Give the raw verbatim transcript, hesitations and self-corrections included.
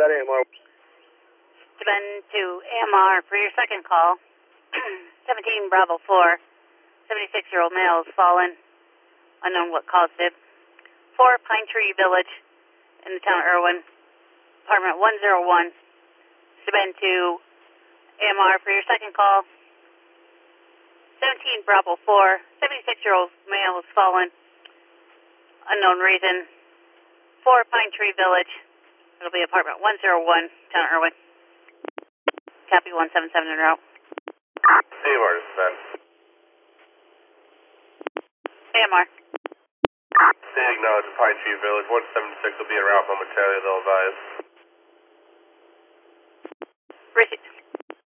about A M R. Been to A M R for your second call. seventeen Bravo four, seventy-six-year-old male has fallen. Unknown what caused it. four Pine Tree Village in the town of Irwin. Apartment one oh one. Been to A M R for your second call. seventeen Bravo four, seventy-six-year-old male has fallen. Unknown reason. four Pine Tree Village. It'll be apartment one oh one, town of Irwin. Copy one seven seven en route. A M R, this is Ben. A M R. They acknowledge the Pine Tree Village. one seventy-six will be en route momentarily, they'll advise. Receipt.